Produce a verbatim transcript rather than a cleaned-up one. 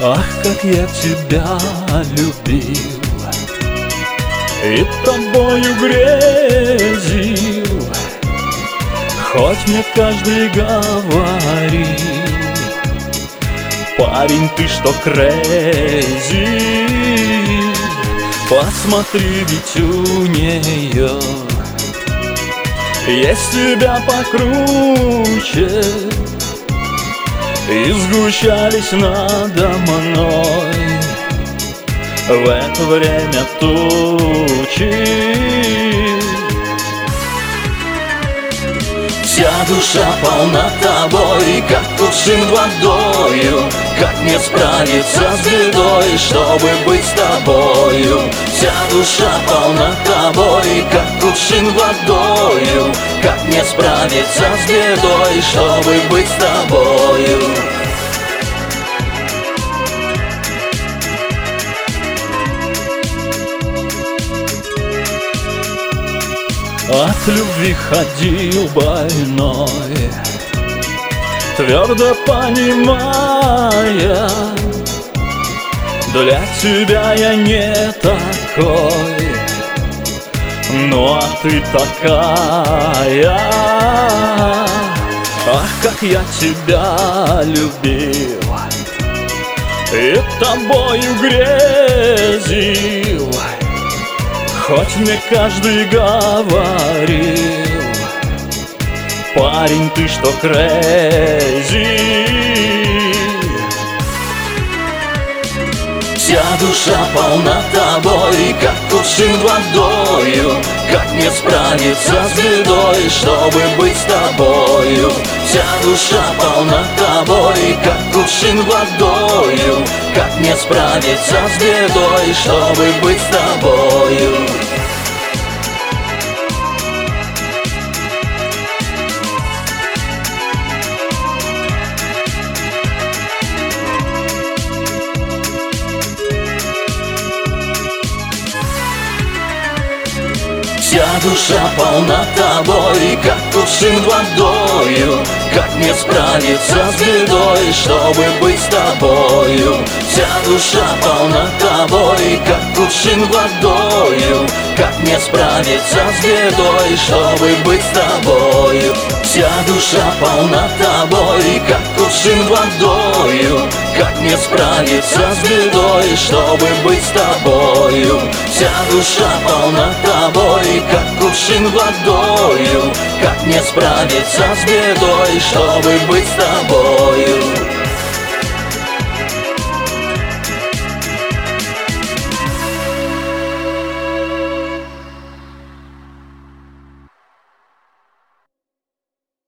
Ах, как я тебя любил и тобою грезил, хоть мне каждый говорил: парень, ты что, крейзи? Посмотри, ведь у нее есть тебя покруче, и сгущались надо мной в это время тучи. Вся душа полна тобой, как кувшин водою. Как мне справиться с бедой, чтобы быть с тобою? Вся душа полна тобой, как кувшин водою. Как мне справиться с бедой, чтобы быть с тобою? От любви ходил больной, твердо понимая: для тебя я не такой, ну а ты такая. Ах, как я тебя любил и тобою грезил, хоть мне каждый говорил: парень, ты что, крейзи? Вся душа полна тобой, как кувшин водою. Как мне справиться с бедой, чтобы быть с тобою? Вся душа полна тобой, как кувшин водою. Как мне справиться с бедой, чтобы быть с тобою? Вся душа полна тобой, как кувшин водою. Как мне справиться с бедой, чтобы быть с тобою? Вся душа полна тобой, как кувшин водою. Как мне справиться с бедой, чтобы быть с тобою? Вся душа полна тобой, как кувшин водою. Как мне справиться с бедой, чтобы быть с тобою? Вся душа полна тобой, как кувшин водою. Как мне справиться с бедой, чтобы быть с тобою?